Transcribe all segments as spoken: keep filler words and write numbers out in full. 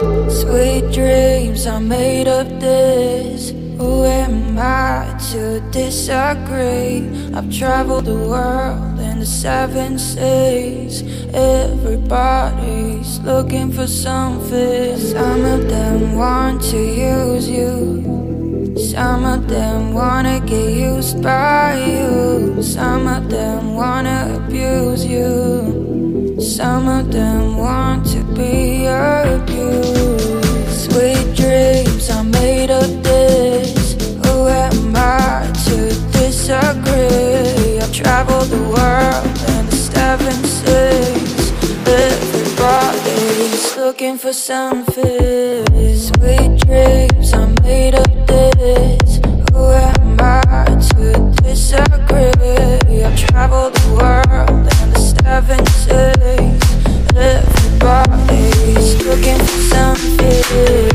Sweet dreams are made of this. Who am I to disagree? I've traveled the world in the seven seas. Everybody's looking for something. Some of them want to use you. Some of them wanna get used by you. Some of them wanna abuse you. Some of them want to be abused. Sweet dreams are made of this. Who am I to disagree? I've traveled the world and the seven seas. Everybody's looking for something. Sweet dreams are made of this. Who am I to disagree? I've traveled the world and the seven seas. Everybody's looking for something.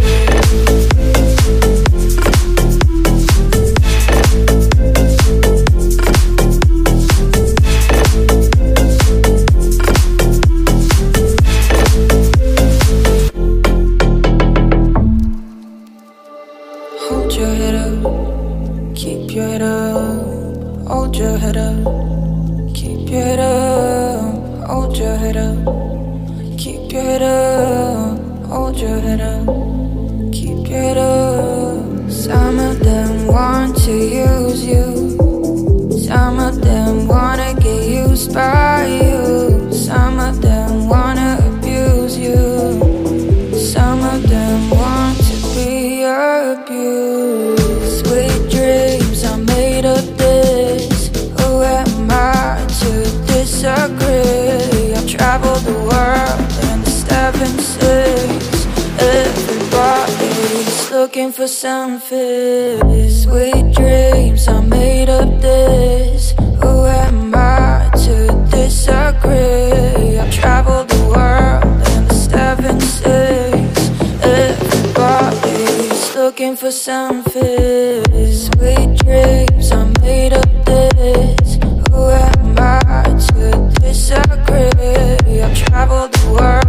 Hold your head up, keep your head up. Hold your head up, keep your head up. Hold your head up, keep your head up. Hold your head up, keep your head up. Some of them want to use you. Some of them wanna get used by you. Some of them wanna abuse you. Some of them want to be abused. Sweet dreams are made of this. Who am I to disagree? I've traveled the world and the seven seas. Everybody's looking for something. Sweet dreams are made of this. Who am I to disagree? I've traveled the world and the seven seas. Everybody's looking for something. Sweet dreams are made of this. Who am I to disagree? I've traveled the world.